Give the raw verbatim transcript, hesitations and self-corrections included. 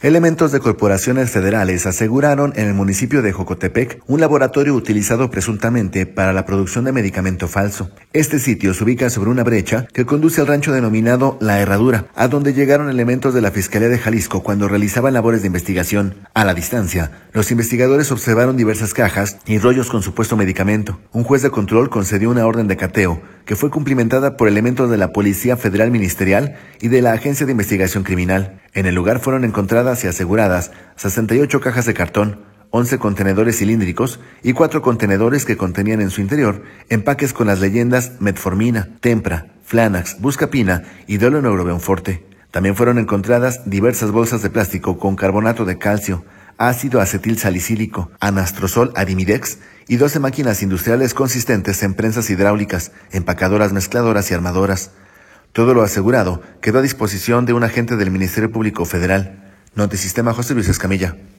Elementos de corporaciones federales aseguraron en el municipio de Jocotepec un laboratorio utilizado presuntamente para la producción de medicamento falso. Este sitio se ubica sobre una brecha que conduce al rancho denominado La Herradura, a donde llegaron elementos de la Fiscalía de Jalisco cuando realizaban labores de investigación. A la distancia, los investigadores observaron diversas cajas y rollos con supuesto medicamento. Un juez de control concedió una orden de cateo, que fue cumplimentada por elementos de la Policía Federal Ministerial y de la Agencia de Investigación Criminal. En el lugar fueron encontradas y aseguradas sesenta y ocho cajas de cartón, once contenedores cilíndricos y cuatro contenedores que contenían en su interior empaques con las leyendas Metformina, Tempra, Flanax, Buscapina y Doloneurobenforte. También fueron encontradas diversas bolsas de plástico con carbonato de calcio, ácido acetil salicílico, anastrozol arimidex y doce máquinas industriales consistentes en prensas hidráulicas, empacadoras mezcladoras y armadoras. Todo lo asegurado quedó a disposición de un agente del Ministerio Público Federal. Notisistema José Luis Escamilla.